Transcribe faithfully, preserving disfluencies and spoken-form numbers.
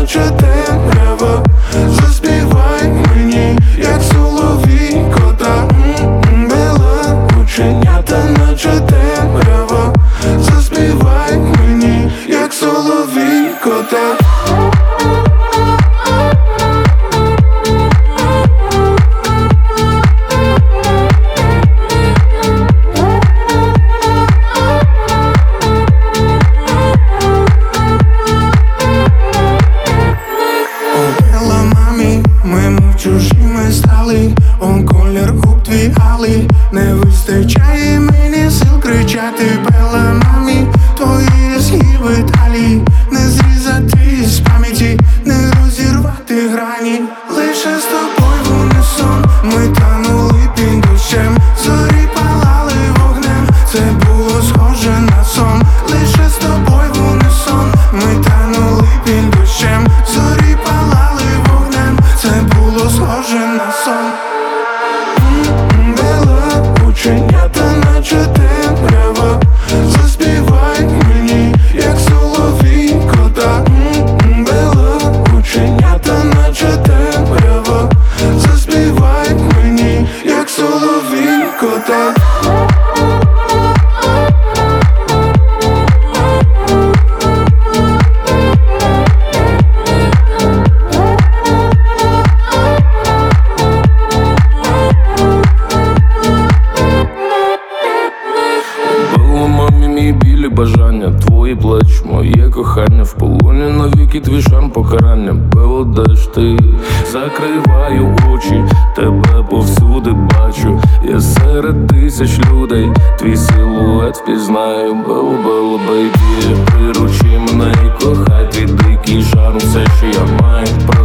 наче темрява. Заспівай мені, як соловійко, та бела оченята, наче темрява. Заспівай мені, як соловійко, та чужими стали, он колір губ твій алий. Не вистачає мені сил кричати Бела, мамі, твої схиви талії. Не зрізати з пам'яті, не розірвати грані. Лише з тобою в унісон ми танули під дощем. Зорі палали вогнем, це було схоже на сон. Лише з тобою в унісон ми танули під дощем. Зорі палали вогнем, це було схоже на сон. Бела оченята, наче темрява. Заспівай мені, як соловійко, та бела оченята, наче темрява. Заспівай мені, як соловійко, та бажання, твої плеч, моє кохання, в полоні навіки твій шарм покарання. Бело, де ж ти? Закриваю очі, тебе повсюди бачу. Я серед тисяч людей, твій силует впізнаю. Бело, бело, бейбі, приручи мене і кохай. Твій дикий шарм, все, що я маю.